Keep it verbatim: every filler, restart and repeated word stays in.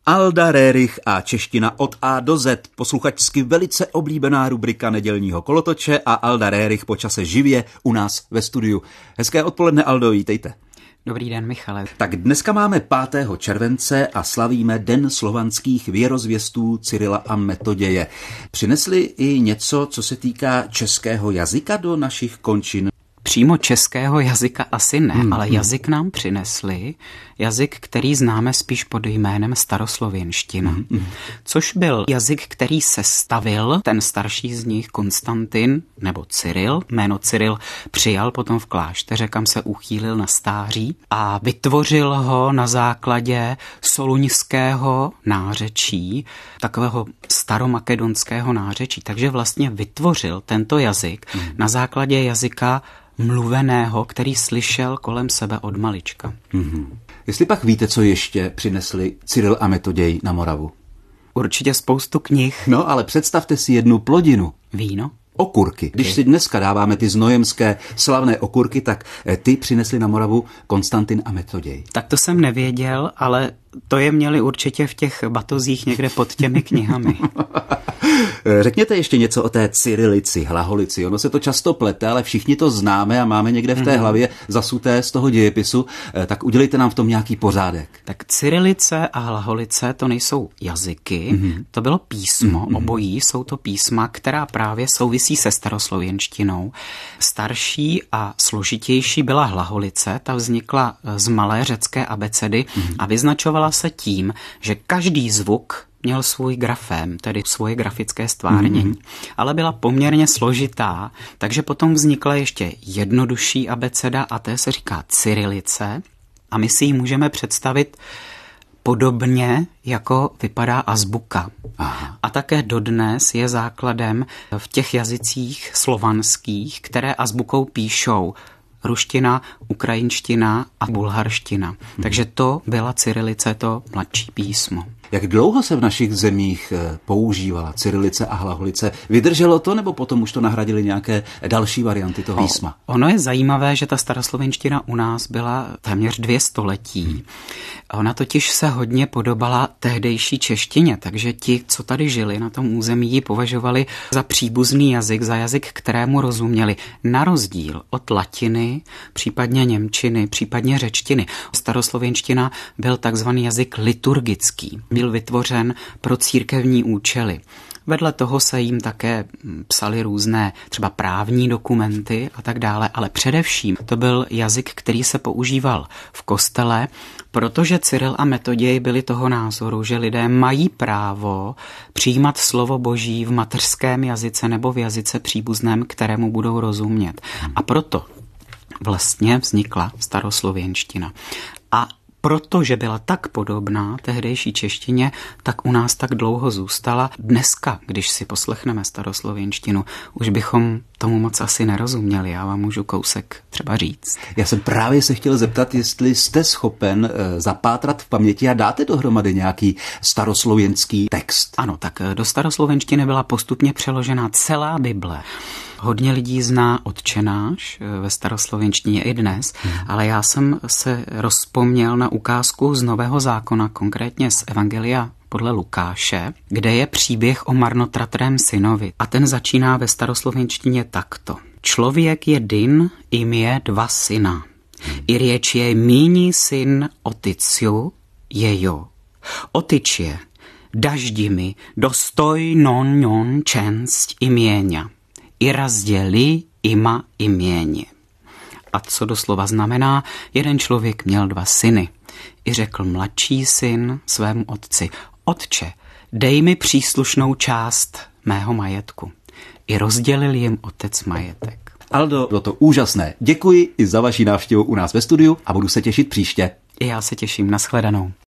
Alda Rerich a čeština od A do Z, posluchačsky velice oblíbená rubrika nedělního kolotoče a Alda Rerich po čase živě u nás ve studiu. Hezké odpoledne, Aldo, vítejte. Dobrý den, Michale. Tak dneska máme pátého července a slavíme Den slovanských věrozvěstů Cyrila a Metoděje. Přinesli i něco, co se týká českého jazyka do našich končin? Přímo českého jazyka asi ne, hmm, ale jazyk nám přinesli, jazyk, který známe spíš pod jménem staroslověnština, hmm, což byl jazyk, který sestavil ten starší z nich Konstantin nebo Cyril. Jméno Cyril přijal potom v klášteře, kam se uchýlil na stáří a vytvořil ho na základě soluňského nářečí, takového staromakedonského nářečí. Takže vlastně vytvořil tento jazyk hmm. na základě jazyka mluveného, který slyšel kolem sebe od malička. Mm-hmm. Jestli pak víte, co ještě přinesli Cyril a Metoděj na Moravu? Určitě spoustu knih. No, ale představte si jednu plodinu. Víno? Okurky. Když si dneska dáváme ty znojemské slavné okurky, tak ty přinesli na Moravu Konstantin a Metoděj. Tak to jsem nevěděl, ale to je měli určitě v těch batozích někde pod těmi knihami. Řekněte ještě něco o té cyrilici, hlaholici. Ono se to často plete, ale všichni to známe a máme někde v té hlavě zasuté z toho dějepisu. Tak udělejte nám v tom nějaký pořádek. Tak cyrilice a hlaholice to nejsou jazyky, mm-hmm. to bylo písmo, mm-hmm. obojí jsou to písma, která právě souvisí se staroslověnštinou. Starší a složitější byla hlaholice, ta vznikla z malé řecké abecedy mm-hmm. a vyznačovala se tím, že každý zvuk měl svůj grafém, tedy svoje grafické stvárnění, mm-hmm. ale byla poměrně složitá, takže potom vznikla ještě jednodušší abeceda a té se říká cyrilice a my si ji můžeme představit podobně, jako vypadá azbuka. Aha. A také dodnes je základem v těch jazycích slovanských, které azbukou píšou ruština, ukrajinština a bulharština. Hmm. Takže to byla cyrilice, to mladší písmo. Jak dlouho se v našich zemích používala cyrilice a hlaholice? Vydrželo to, nebo potom už to nahradili nějaké další varianty toho písma? Ono je zajímavé, že ta staroslovenština u nás byla téměř dvě století. Ona totiž se hodně podobala tehdejší češtině, takže ti, co tady žili na tom území, ji považovali za příbuzný jazyk, za jazyk, kterému rozuměli. Na rozdíl od latiny, případně němčiny, případně řečtiny. Staroslovenština byl takzvaný jazyk liturgický. Byl vytvořen pro církevní účely. Vedle toho se jim také psaly různé třeba právní dokumenty a tak dále, ale především to byl jazyk, který se používal v kostele, protože Cyril a Metoděj byli toho názoru, že lidé mají právo přijímat slovo Boží v mateřském jazyce nebo v jazyce příbuzném, kterému budou rozumět. A proto vlastně vznikla staroslověnština. A protože byla tak podobná tehdejší češtině, tak u nás tak dlouho zůstala. Dneska, když si poslechneme staroslověnštinu, už bychom tomu moc asi nerozuměli. Já vám můžu kousek třeba říct. Já jsem právě se chtěl zeptat, jestli jste schopen zapátrat v paměti a dáte dohromady nějaký staroslovenský text. Ano, tak do staroslovenštiny byla postupně přeložena celá Bible. Hodně lidí zná Otčenáš ve staroslovenštině i dnes, hmm. ale já jsem se rozpomněl na ukázku z Nového zákona, konkrétně z Evangelia podle Lukáše, kde je příběh o marnotratrém synovi. A ten začíná ve staroslovenštině takto. Člověk jedin, jim je dva syna. I řeč je míní syn otyciu jejo. Otyč je, daždi mi dostojnon ňon čenst imienia. I razdělí ima iměně. A co doslova znamená, jeden člověk měl dva syny. I řekl mladší syn svému otci, otče, dej mi příslušnou část mého majetku. I rozdělil jim otec majetek. Aldo, bylo to úžasné. Děkuji i za vaši návštěvu u nás ve studiu a budu se těšit příště. I já se těším, nashledanou.